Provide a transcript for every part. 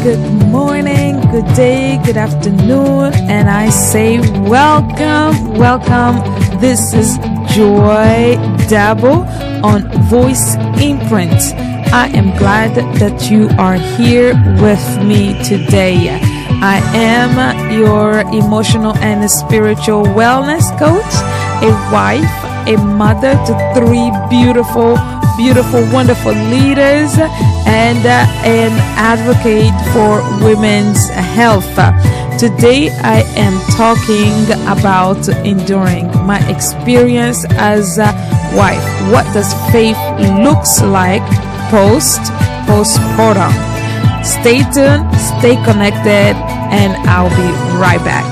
good morning, good day, good afternoon, and I say welcome, welcome. This is Joy Dabo on Voice Imprint. I am glad that you are here with me today. I am your emotional and spiritual wellness coach, a wife, a mother to three beautiful, wonderful leaders, and an advocate for women's health. Today I am talking about enduring my experience as a wife. What does faith looks like postpartum? Stay tuned, stay connected, and I'll be right back.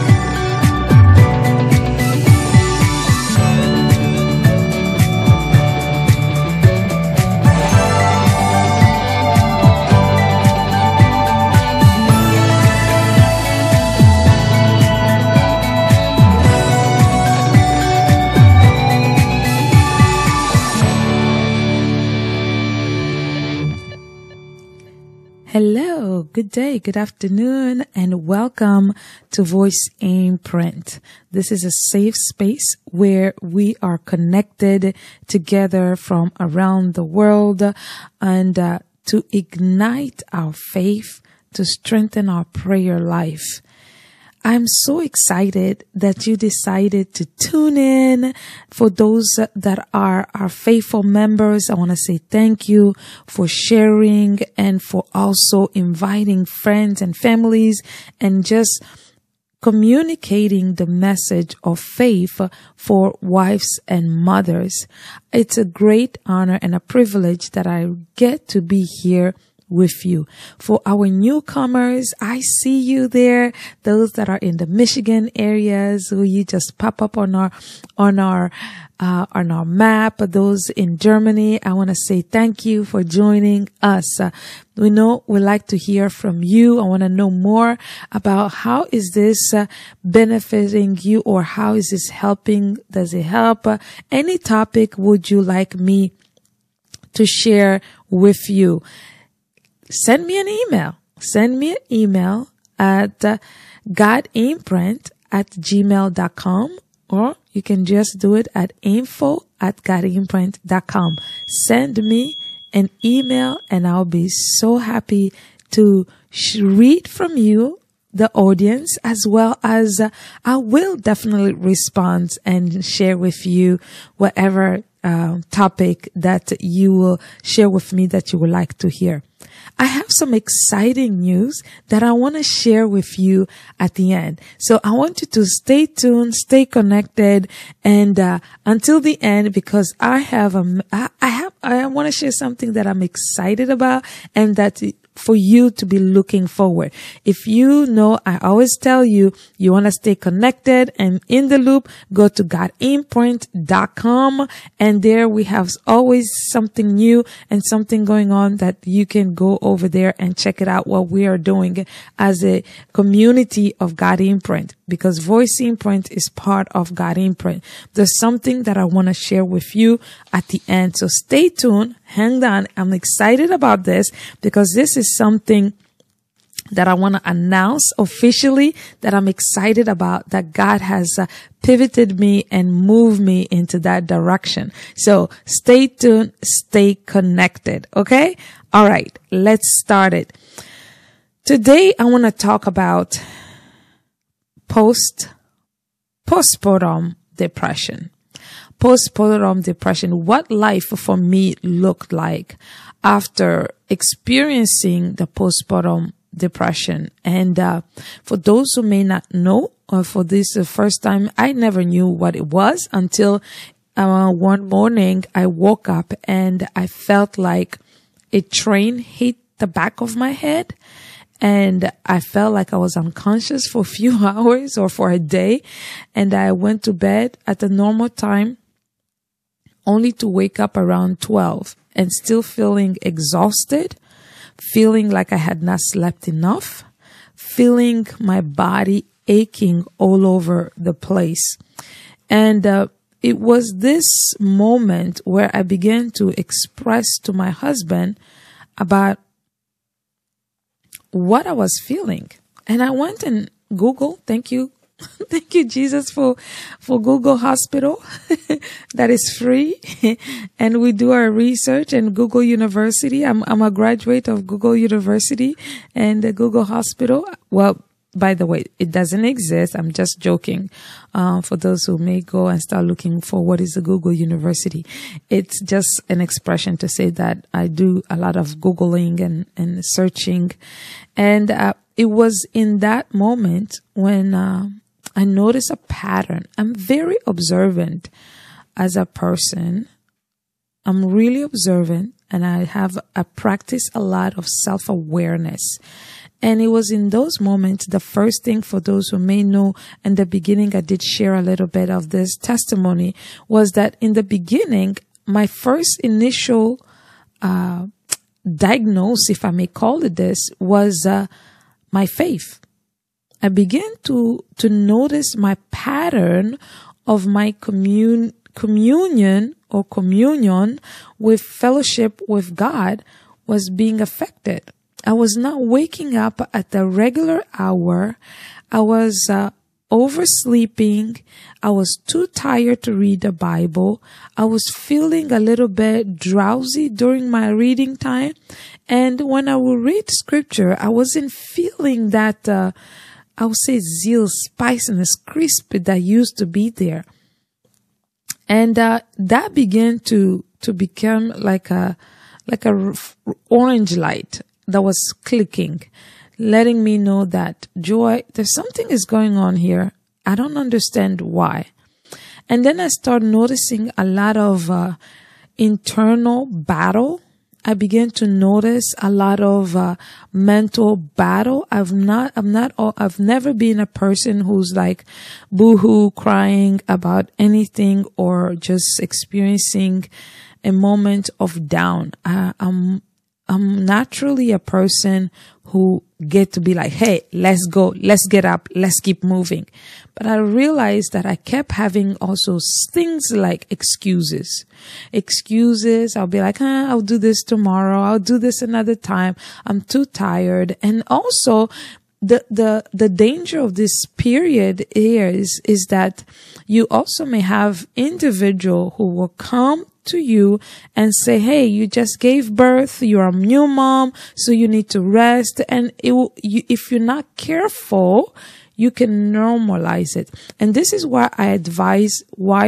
Hello, good day, good afternoon, and welcome to Voice Imprint. This is a safe space where we are connected together from around the world and to ignite our faith, to strengthen our prayer life. I'm so excited that you decided to tune in. For those that are our faithful members, I want to say thank you for sharing and for also inviting friends and families and just communicating the message of faith for wives and mothers. It's a great honor and a privilege that I get to be here with you. For our newcomers, I see you there. Those that are in the Michigan areas, who you just pop up on our map. Those in Germany, I want to say thank you for joining us. We know we like to hear from you. I want to know more about how is this benefiting you, or how is this helping? Does it help? Any topic would you like me to share with you? Send me an email. Send me an email at godimprint@gmail.com, or you can just do it at info@godimprint.com. Send me an email and I'll be so happy to read from you, the audience, as well as I will definitely respond and share with you whatever topic that you will share with me that you would like to hear. I have some exciting news that I want to share with you at the end. So I want you to stay tuned, stay connected, and until the end, because I want to share something that I'm excited about and that for you to be looking forward. If you know, I always tell you, you want to stay connected and in the loop, go to godimprint.com, and there we have always something new and something going on that you can go over there and check it out, what we are doing as a community of God Imprint, because Voice Imprint is part of God Imprint. There's something that I want to share with you at the end. So stay tuned. Hang on. I'm excited about this because this is something that I want to announce officially, that I'm excited about, that God has pivoted me and moved me into that direction. So stay tuned, stay connected. Okay. All right. Let's start it. Today, I want to talk about postpartum depression. Postpartum depression, what life for me looked like after experiencing the postpartum depression. And for those who may not know, or for this the first time, I never knew what it was until one morning I woke up and I felt like a train hit the back of my head. And I felt like I was unconscious for a few hours or for a day. And I went to bed at the normal time, only to wake up around 12 and still feeling exhausted, feeling like I had not slept enough, feeling my body aching all over the place. And it was this moment where I began to express to my husband about what I was feeling. And I went and Googled, thank you. Thank you, Jesus, for Google Hospital that is free. And we do our research in Google University. I'm a graduate of Google University and the Google Hospital. Well, by the way, it doesn't exist. I'm just joking. For those who may go and start looking for what is a Google University. It's just an expression to say that I do a lot of Googling and searching. And it was in that moment when I noticed a pattern. I'm very observant as a person. I'm really observant, and I practice a lot of self-awareness. And it was in those moments, the first thing, for those who may know, in the beginning, I did share a little bit of this testimony, was that in the beginning, my first initial diagnosis, if I may call it this, was my faith. I began to notice my pattern of my communion with fellowship with God was being affected. I was not waking up at the regular hour. I was oversleeping. I was too tired to read the Bible. I was feeling a little bit drowsy during my reading time. And when I would read scripture, I wasn't feeling that, I would say, zeal, spiciness, crisp that used to be there. And that began to become like a orange light that was clicking, letting me know that, Joy, there's something is going on here. I don't understand why. And then I started noticing a lot of internal battle. I began to notice a lot of mental battle. I've never been a person who's like boohoo crying about anything or just experiencing a moment of down. I'm naturally a person who get to be like, hey, let's go, let's get up, let's keep moving. But I realized that I kept having also things like excuses. I'll be like, I'll do this tomorrow. I'll do this another time. I'm too tired. And also the danger of this period is that you also may have individual who will come to you and say, hey, you just gave birth, you're a new mom, so you need to rest. And if you're not careful, you can normalize it. And this is why I advise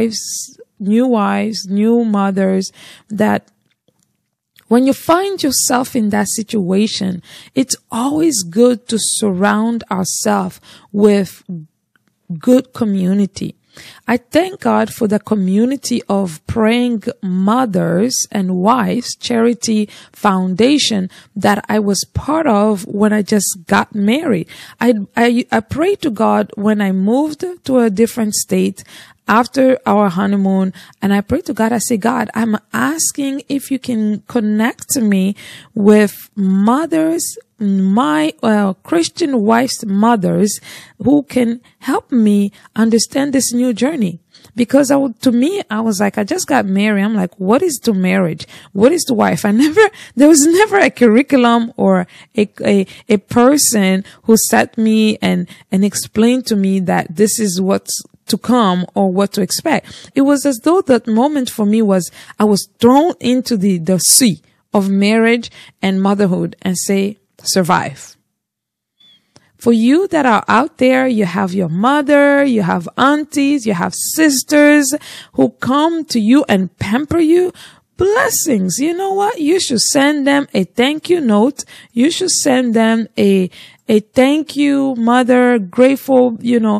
new mothers, that when you find yourself in that situation, it's always good to surround ourselves with good community. I thank God for the community of praying mothers and wives charity foundation that I was part of when I just got married. I prayed to God when I moved to a different state after our honeymoon, and I prayed to God. I say, God, I'm asking if you can connect me with mothers, my Christian wives' mothers, who can help me understand this new journey. Because to me, I was like, I just got married. I'm like, what is to marriage? What is to wife? There was never a curriculum or a person who sat me and explained to me that this is what's to come or what to expect. It was as though that moment for me was, I was thrown into the sea of marriage and motherhood and say, survive. For you that are out there, you have your mother, you have aunties, you have sisters who come to you and pamper you. Blessings. You know what? You should send them a thank you note. You should send them a thank you, mother, grateful,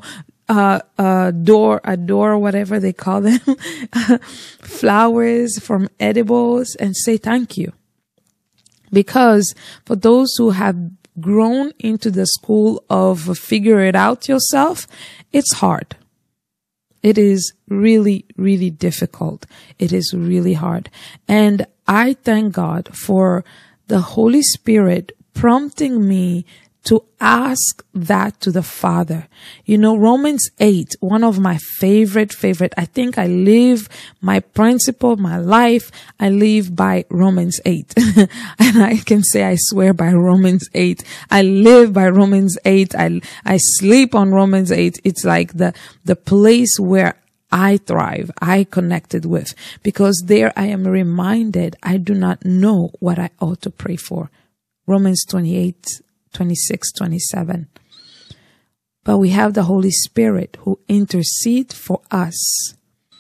adore, whatever they call them, flowers from edibles, and say thank you. Because for those who have grown into the school of figure it out yourself, it's hard. It is really, really difficult. It is really hard. And I thank God for the Holy Spirit prompting me to ask that to the Father. You know, Romans 8, one of my favorite, I think I live my principle, my life, I live by Romans 8. And I can say I swear by Romans 8. I live by Romans 8. I sleep on Romans 8. It's like the place where I thrive, I connected with, because there I am reminded I do not know what I ought to pray for. Romans 28, 26, 27. But we have the Holy Spirit who intercedes for us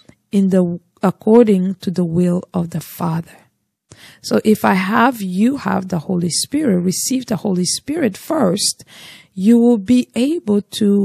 according to the will of the Father. So if you have the Holy Spirit, receive the Holy Spirit first, you will be able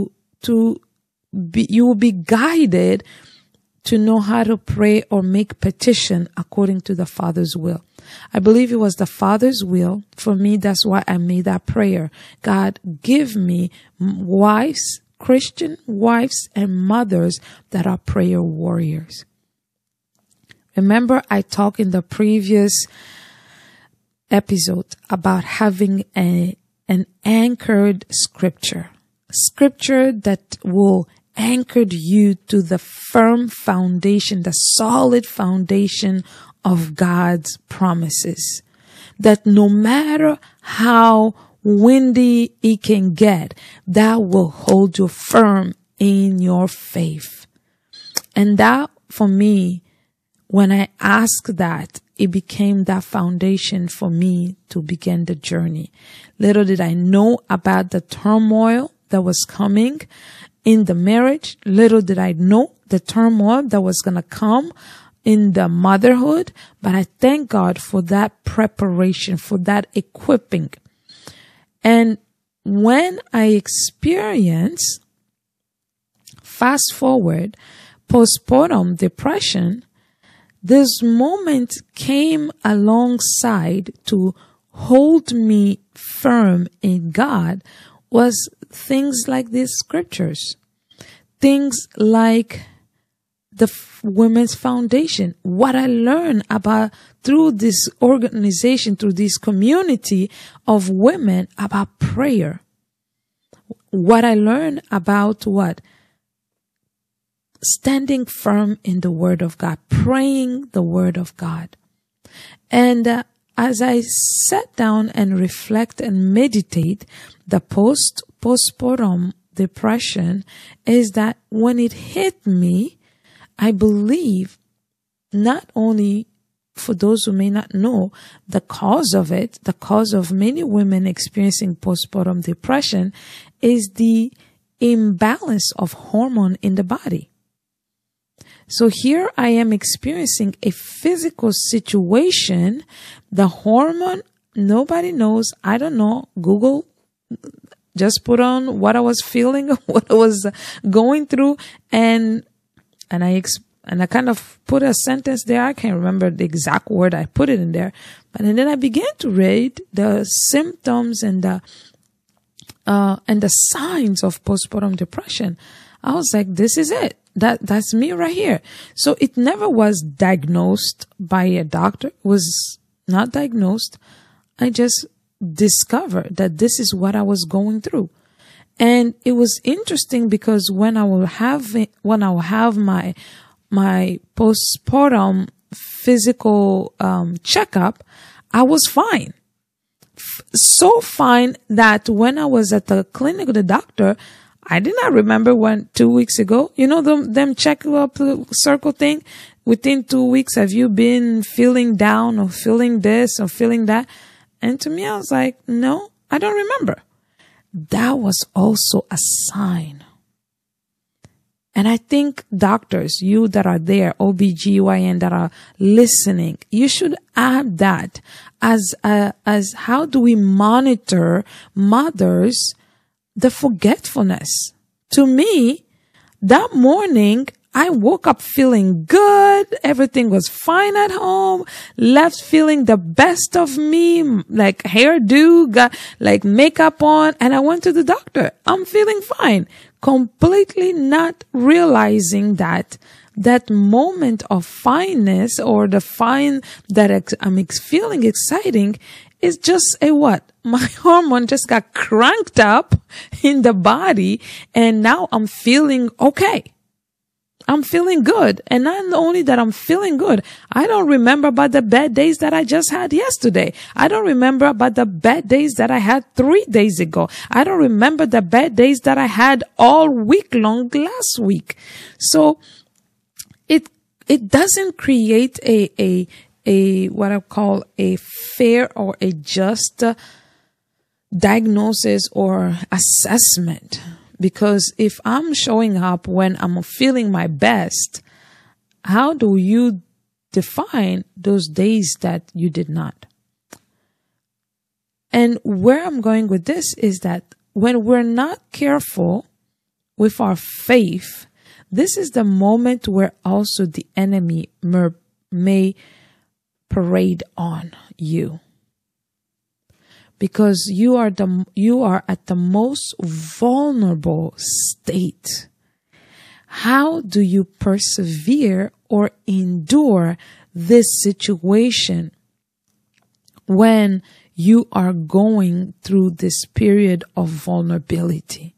you will be guided to know how to pray or make petition according to the Father's will. I believe it was the Father's will. For me, that's why I made that prayer. God, give me wives, Christian wives and mothers that are prayer warriors. Remember, I talked in the previous episode about having an anchored scripture that will anchor you to the firm foundation, the solid foundation of God's promises. That no matter how windy it can get, that will hold you firm in your faith. And that, for me, when I asked that, it became that foundation for me to begin the journey. Little did I know about the turmoil that was coming in the marriage. Little did I know the turmoil that was going to come in the motherhood. But I thank God for that preparation, for that equipping. And when I experience, fast forward, postpartum depression, this moment came alongside to hold me firm in God was things like these scriptures, things like the Women's Foundation, what I learned about through this organization, through this community of women about prayer, what I learned about standing firm in the Word of God, praying the Word of God. And as I sat down and reflect and meditate, the postpartum depression is that when it hit me, I believe not only for those who may not know the cause of it, the cause of many women experiencing postpartum depression is the imbalance of hormone in the body. So here I am experiencing a physical situation. The hormone, nobody knows. I don't know. Google just put on what I was feeling, what I was going through. And I kind of put a sentence there. I can't remember the exact word. I put it in there. But and then I began to read the symptoms and the signs of postpartum depression. I was like, this is it. That's me right here. So it never was diagnosed by a doctor. It was not diagnosed. I just discovered that this is what I was going through. And it was interesting because when I will have my postpartum physical checkup, I was fine. So fine that when I was at the clinic with the doctor, I did not remember 2 weeks ago, them check up circle thing. Within 2 weeks, have you been feeling down or feeling this or feeling that? And to me, I was like, no, I don't remember. That was also a sign. And I think doctors, you that are there, OBGYN that are listening, you should add that as how do we monitor mothers, the forgetfulness. To me, that morning, I woke up feeling good. Everything was fine at home. Left feeling the best of me, like hairdo, got like makeup on. And I went to the doctor. I'm feeling fine. Completely not realizing that that moment of fineness or the fine that I'm feeling exciting is just a what? My hormone just got cranked up in the body and now I'm feeling okay. I'm feeling good. And not only that I'm feeling good, I don't remember about the bad days that I just had yesterday. I don't remember about the bad days that I had 3 days ago. I don't remember the bad days that I had all week long last week. So it doesn't create a what I call a fair or a just diagnosis or assessment. Because if I'm showing up when I'm feeling my best, how do you define those days that you did not? And where I'm going with this is that when we're not careful with our faith, this is the moment where also the enemy may parade on you. Because you are at the most vulnerable state. How do you persevere or endure this situation when you are going through this period of vulnerability?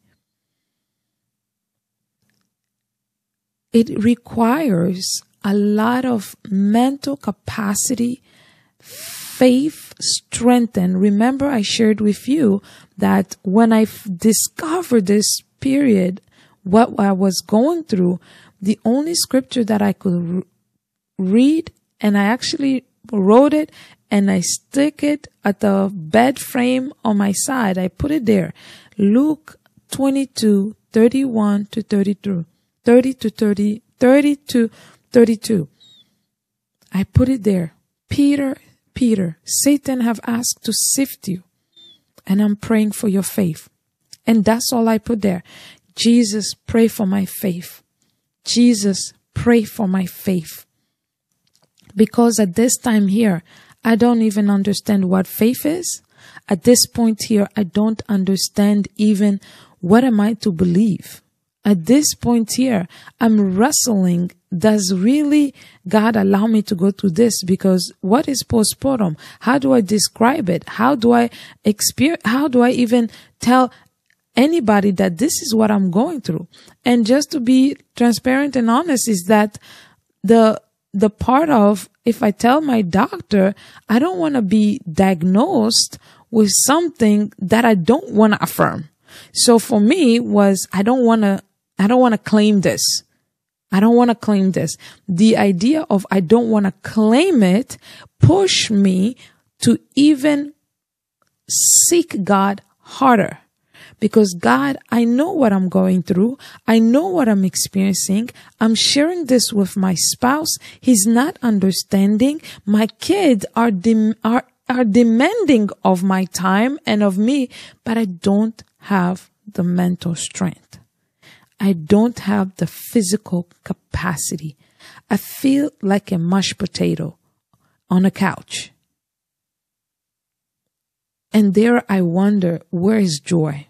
It requires a lot of mental capacity, faith, strengthened. Remember, I shared with you that when I discovered this period, what I was going through, the only scripture that I could read, and I actually wrote it and I stick it at the bed frame on my side. I put it there. Luke 22, 31 to 32, 30 to 30, 30 to 32. I put it there. Peter, Satan have asked to sift you, and I'm praying for your faith. And that's all I put there. Jesus, pray for my faith. Jesus, pray for my faith. Because at this time here, I don't even understand what faith is. At this point here, I don't understand even what am I to believe. At this point here, I'm wrestling. Does really God allow me to go through this? Because what is postpartum? How do I describe it? How do I even tell anybody that this is what I'm going through? And just to be transparent and honest is that the part of, if I tell my doctor, I don't want to be diagnosed with something that I don't want to affirm. So for me was, I don't want to claim this. I don't want to claim this. The idea of I don't want to claim it pushed me to even seek God harder. Because God, I know what I'm going through. I know what I'm experiencing. I'm sharing this with my spouse. He's not understanding. My kids are demanding of my time and of me, but I don't have the mental strength. I don't have the physical capacity. I feel like a mashed potato on a couch. And there I wonder, where is Joy?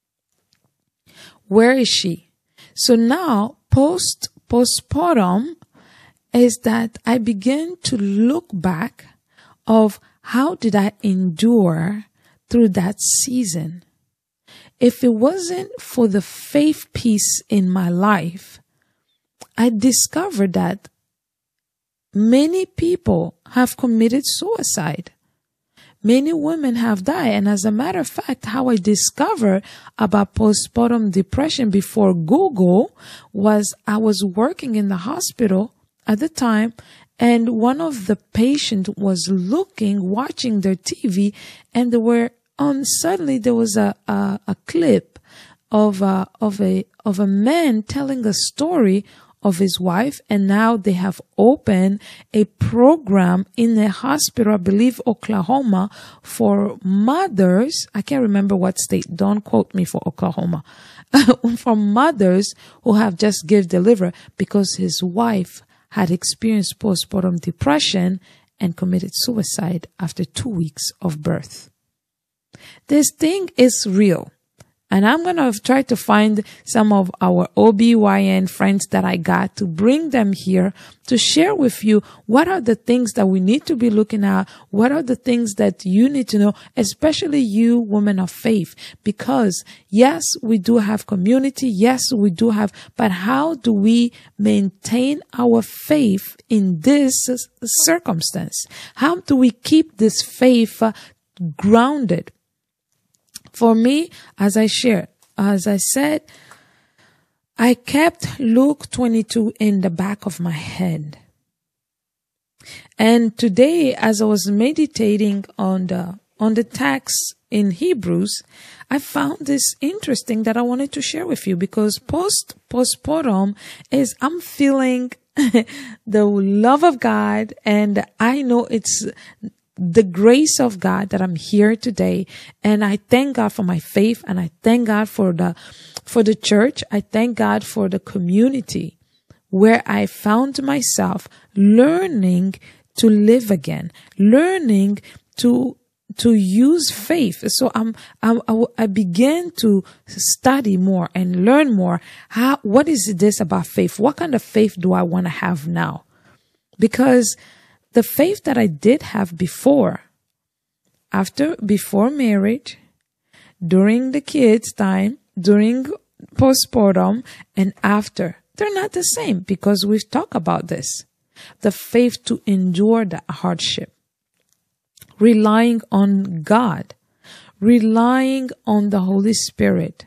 Where is she? So now, postpartum is that I begin to look back of how did I endure through that season. If it wasn't for the faith piece in my life, I discovered that many people have committed suicide. Many women have died. And as a matter of fact, how I discovered about postpartum depression before Google was I was working in the hospital at the time, and one of the patients was watching their TV, and suddenly there was a clip of a man telling a story of his wife, and now they have opened a program in a hospital, I believe Oklahoma, for mothers. I can't remember what state. Don't quote me for Oklahoma. For mothers who have just delivered because his wife had experienced postpartum depression and committed suicide after 2 weeks of birth. This thing is real. And I'm going to try to find some of our OBYN friends that I got to bring them here to share with you what are the things that we need to be looking at. What are the things that you need to know, especially you women of faith, because yes, we do have community. Yes, we do have, but how do we maintain our faith in this circumstance? How do we keep this faith grounded? For me, as I said, I kept Luke 22 in the back of my head. And today, as I was meditating on the text in Hebrews, I found this interesting that I wanted to share with you, because postpartum is I'm feeling the love of God, and I know it's the grace of God that I'm here today. And I thank God for my faith, and I thank God for the church. I thank God for the community where I found myself learning to live again, learning to use faith. So I began to study more and learn more. What is this about faith? What kind of faith do I want to have now? Because the faith that I did have before marriage, during the kids' time, during postpartum, and after, they're not the same, because we've talked about this. The faith to endure the hardship, relying on God, relying on the Holy Spirit.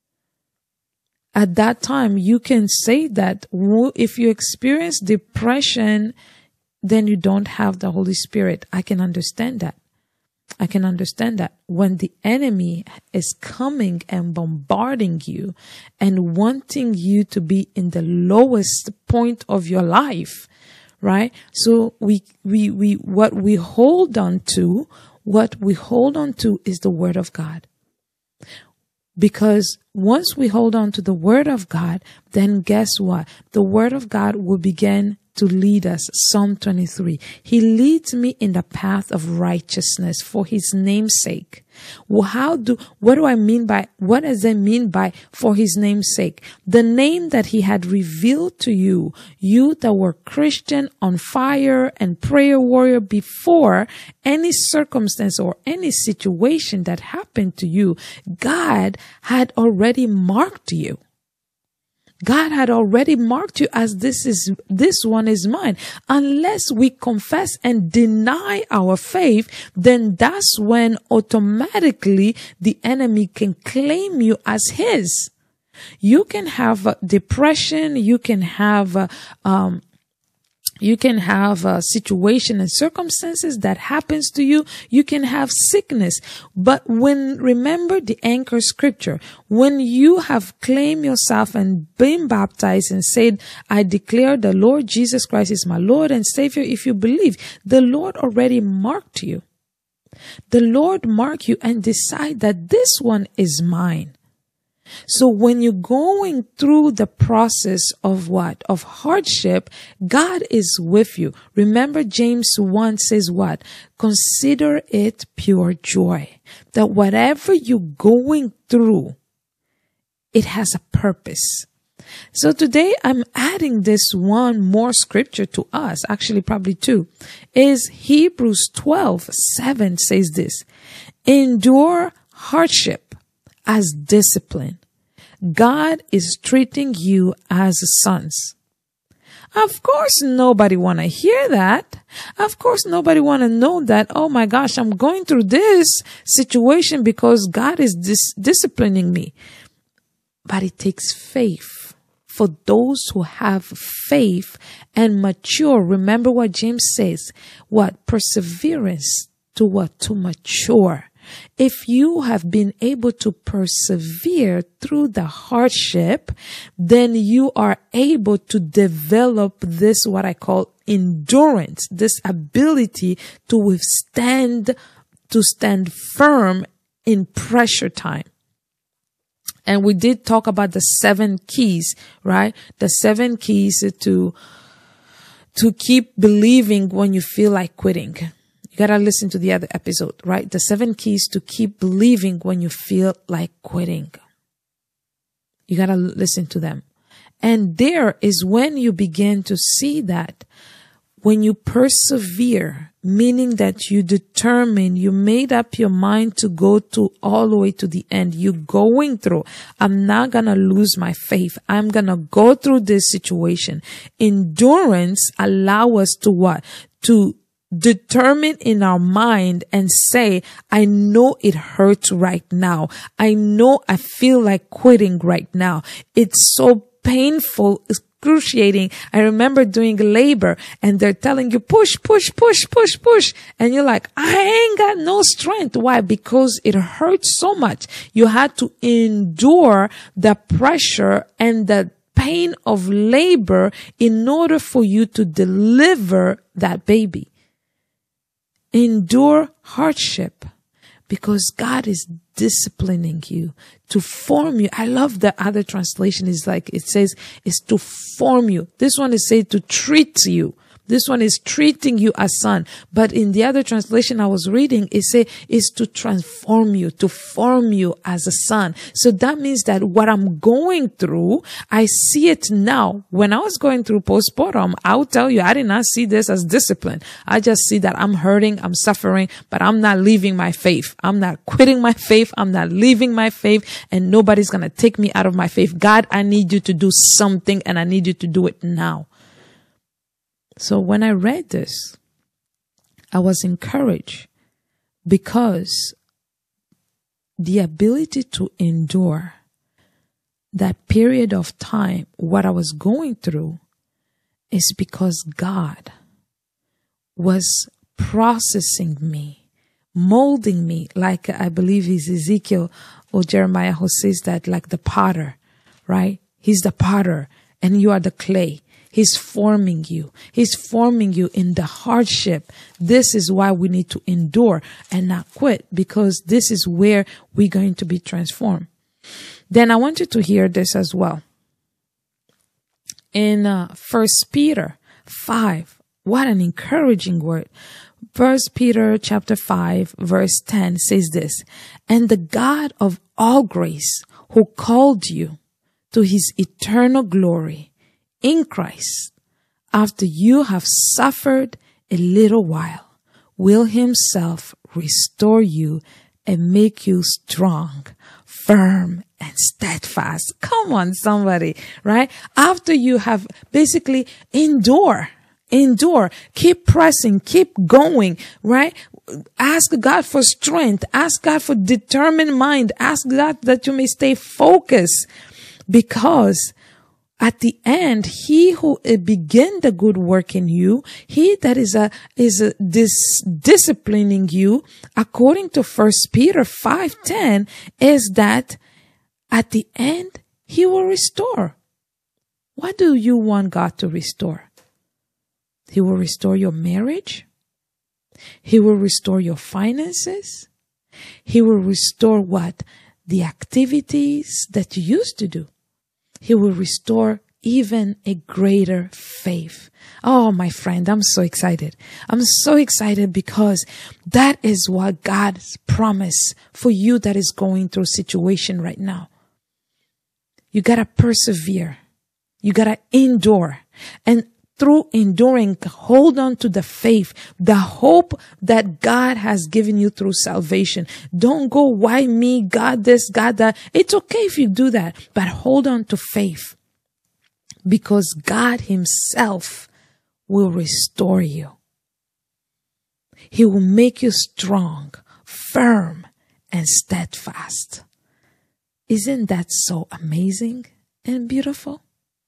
At that time, you can say that if you experience depression, then you don't have the Holy Spirit. I can understand that. When the enemy is coming and bombarding you and wanting you to be in the lowest point of your life, right? So what we hold on to is the Word of God. Because once we hold on to the Word of God, then guess what? The Word of God will begin to lead us. Psalm 23. He leads me in the path of righteousness for His name's sake. Well, what does it mean by for His name's sake? The name that He had revealed to you that were Christian, on fire, and prayer warrior before any circumstance or any situation that happened to you, God had already marked you. God had already marked you as this one is mine. Unless we confess and deny our faith, then that's when automatically the enemy can claim you as his. You can have depression. You can have a situation and circumstances that happens to you. You can have sickness. But remember the anchor scripture, when you have claimed yourself and been baptized and said, I declare the Lord Jesus Christ is my Lord and Savior, if you believe, the Lord already marked you. The Lord marked you and decide that this one is mine. So when you're going through the process of what? Of hardship, God is with you. Remember James 1 says what? Consider it pure joy. That whatever you're going through, it has a purpose. So today I'm adding this one more scripture to us, actually probably two, is Hebrews 12:7 says this, endure hardship as discipline. God is treating you as sons. Of course, nobody want to hear that. Of course, nobody want to know that, oh my gosh, I'm going through this situation because God is disciplining me. But it takes faith for those who have faith and mature. Remember what James says, what? Perseverance to what? To mature. If you have been able to persevere through the hardship, then you are able to develop this, what I call endurance, this ability to stand firm in pressure time. And we did talk about the 7 keys, right? The 7 keys to keep believing when you feel like quitting. You gotta listen to the other episode, right? The 7 keys to keep believing when you feel like quitting. You got to listen to them. And there is when you begin to see that when you persevere, meaning that you determine, you made up your mind to go to all the way to the end. You're going through. I'm not going to lose my faith. I'm going to go through this situation. Endurance allow us to what? To determine in our mind and say, I know it hurts right now. I know I feel like quitting right now. It's so painful, excruciating. I remember doing labor and they're telling you push, push, push, push, push. And you're like, I ain't got no strength. Why? Because it hurts so much. You had to endure the pressure and the pain of labor in order for you to deliver that baby. Endure hardship because God is disciplining you to form you. I love the other translation is like, it says, is to form you. This one is said to treat you. This one is treating you as son. But in the other translation I was reading, it says is to transform you, to form you as a son. So that means that what I'm going through, I see it now. When I was going through postpartum, I'll tell you, I did not see this as discipline. I just see that I'm hurting, I'm suffering, but I'm not leaving my faith. I'm not quitting my faith. I'm not leaving my faith, and nobody's going to take me out of my faith. God, I need you to do something, and I need you to do it now. So when I read this, I was encouraged because the ability to endure that period of time, what I was going through, is because God was processing me, molding me, like I believe it's Ezekiel or Jeremiah who says that, like the potter, right? He's the potter and you are the clay. He's forming you. He's forming you in the hardship. This is why we need to endure and not quit, because this is where we're going to be transformed. Then I want you to hear this as well. In 1 Peter 5, what an encouraging word. 1 Peter chapter 5 verse 10 says this, and the God of all grace who called you to his eternal glory in Christ, after you have suffered a little while, will himself restore you and make you strong, firm, and steadfast. Come on, somebody, right? After you have basically endure, keep pressing, keep going, right? Ask God for strength. Ask God for determined mind. Ask God that you may stay focused, because at the end, he who began the good work in you, he that is disciplining you, according to 1 Peter 5:10, is that at the end, he will restore. What do you want God to restore? He will restore your marriage. He will restore your finances. He will restore what? The activities that you used to do. He will restore even a greater faith. Oh, my friend, I'm so excited. I'm so excited because that is what God's promise for you that is going through a situation right now. You got to persevere. You got to endure. And through enduring, hold on to the faith, the hope that God has given you through salvation. Don't go, why me, God this, God that. It's okay if you do that, but hold on to faith, because God himself will restore you. He will make you strong, firm, and steadfast. Isn't that so amazing and beautiful?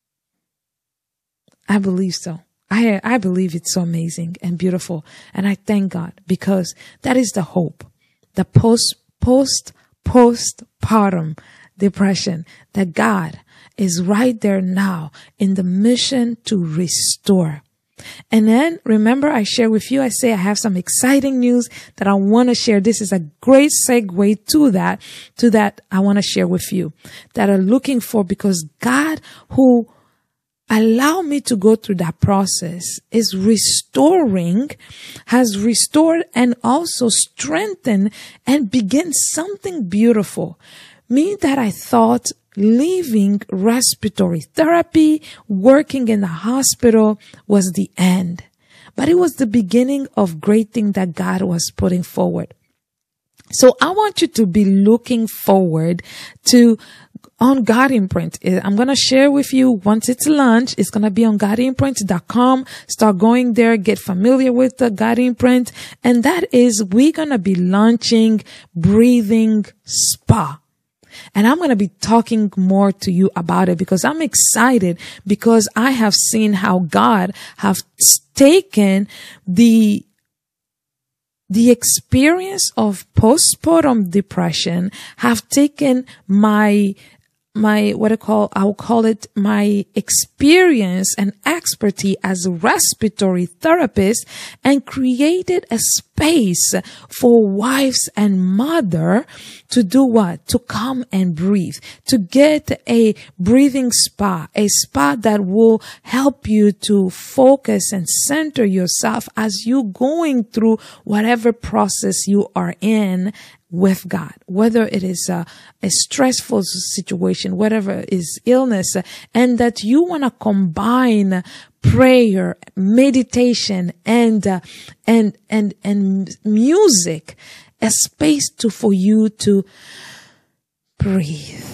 I believe so. I believe it's so amazing and beautiful. And I thank God, because that is the hope, the postpartum depression, that God is right there now in the mission to restore. And then remember, I share with you, I say I have some exciting news that I want to share. This is a great segue to that I want to share with you, that are looking for, because God who allow me to go through that process is restoring, has restored and also strengthened and begin something beautiful. Me that I thought leaving respiratory therapy, working in the hospital was the end. But it was the beginning of great thing that God was putting forward. So I want you to be looking forward to on God Imprint. I'm going to share with you once it's launched. It's going to be on godimprint.com. Start going there, get familiar with the God Imprint. And that is, we're going to be launching Breathing Spa. And I'm going to be talking more to you about it because I'm excited, because I have seen how God have taken the experience of postpartum depression, have taken my I'll call it my experience and expertise as a respiratory therapist, and created a space for wives and mother to do what? To come and breathe, to get a breathing spa, a spa that will help you to focus and center yourself as you going through whatever process you are in with God, whether it is a stressful situation, whatever is illness, and that you want to combine prayer, meditation, and music, a space for you to breathe,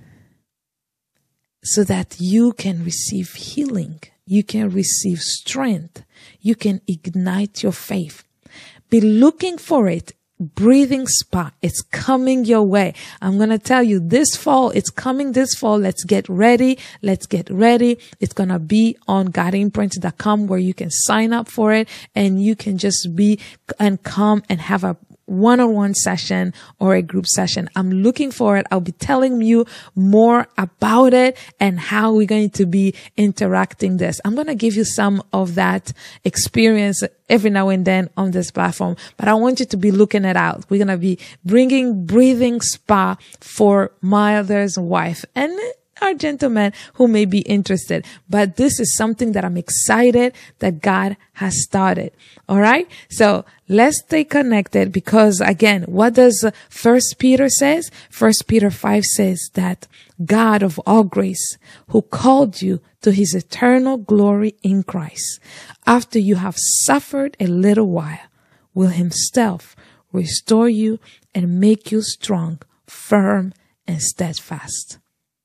so that you can receive healing, you can receive strength, you can ignite your faith. Be looking for it. Breathing Spa. It's coming your way. I'm going to tell you this fall. It's coming this fall. Let's get ready. Let's get ready. It's going to be on godimprint.com, where you can sign up for it, and you can just be and come and have a one-on-one session or a group session. I'm looking for it. I'll be telling you more about it and how we're going to be interacting this. I'm going to give you some of that experience every now and then on this platform, but I want you to be looking it out. We're going to be bringing Breathing Spa for mothers and wife and our gentlemen who may be interested. But this is something that I'm excited that God has started. All right. So let's stay connected, because again, what does First Peter says? First Peter 5 says that God of all grace, who called you to his eternal glory in Christ, after you have suffered a little while, will himself restore you and make you strong, firm, and steadfast.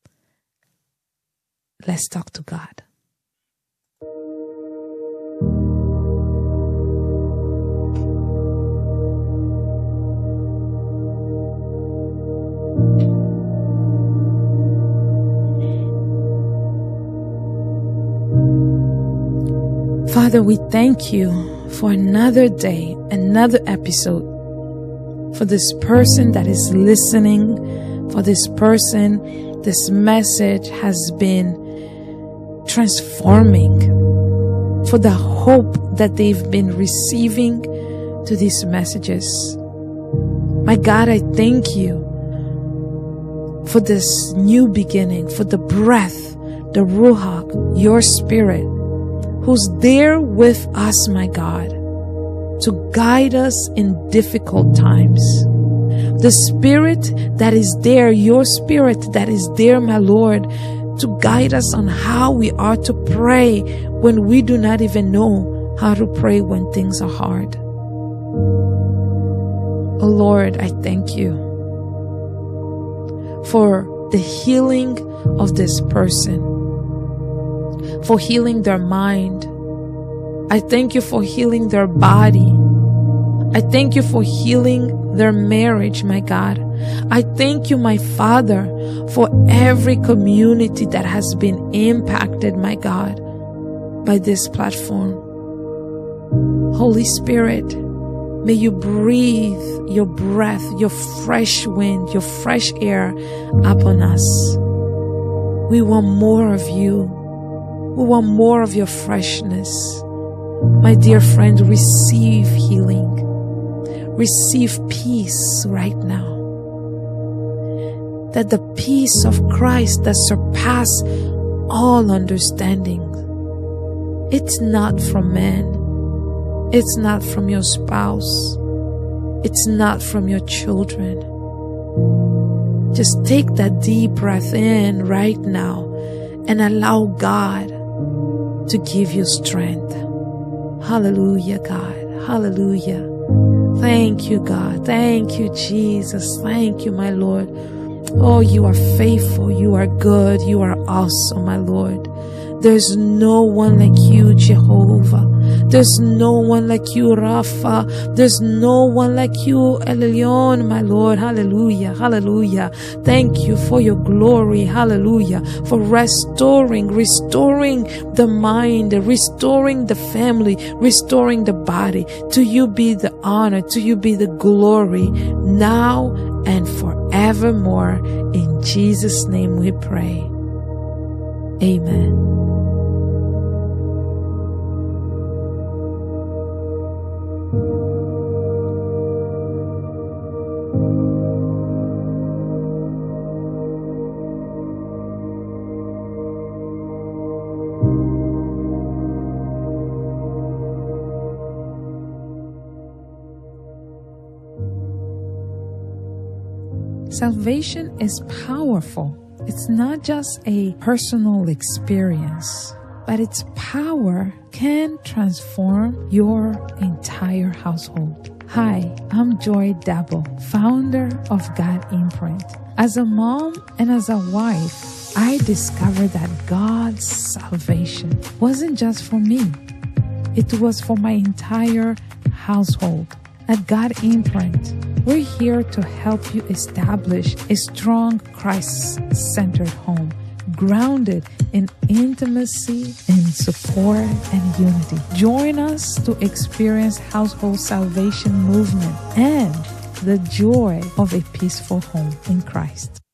Let's talk to God. Father, we thank you for another day, another episode, for this person that is listening, for this person, this message has been transforming, for the hope that they've been receiving to these messages. My God, I thank you for this new beginning, for the breath, the Ruach, your spirit, who's there with us, my God, to guide us in difficult times. The spirit that is there, your spirit that is there, my Lord, to guide us on how we are to pray when we do not even know how to pray when things are hard. Oh Lord, I thank you for the healing of this person, for healing their mind. I thank you for healing their body. I thank you for healing their marriage, my God. I thank you, my Father, for every community that has been impacted, my God, by this platform. Holy Spirit, may you breathe your breath, your fresh wind, your fresh air upon us. We want more of you. We want more of your freshness. My dear friend, receive healing. Receive peace right now. That the peace of Christ that surpasses all understanding, it's not from man. It's not from your spouse. It's not from your children. Just take that deep breath in right now and allow God to give you strength. Hallelujah, God. Hallelujah. Thank you, God. Thank you, Jesus. Thank you, my Lord. Oh, you are faithful. You are good. You are awesome, my Lord. There's no one like you, Jehovah. There's no one like you, Rapha. There's no one like you, El Elyon, my Lord. Hallelujah. Hallelujah. Thank you for your glory. Hallelujah. For restoring the mind, restoring the family, restoring the body. To you be the honor. To you be the glory now and forevermore. In Jesus' name we pray. Amen. Salvation is powerful. It's not just a personal experience, but its power can transform your entire household. Hi, I'm Joy Dabo, founder of God Imprint. As a mom and as a wife, I discovered that God's salvation wasn't just for me. It was for my entire household. At God Imprint, we're here to help you establish a strong Christ-centered home, grounded in intimacy, in support, and unity. Join us to experience household salvation movement and the joy of a peaceful home in Christ.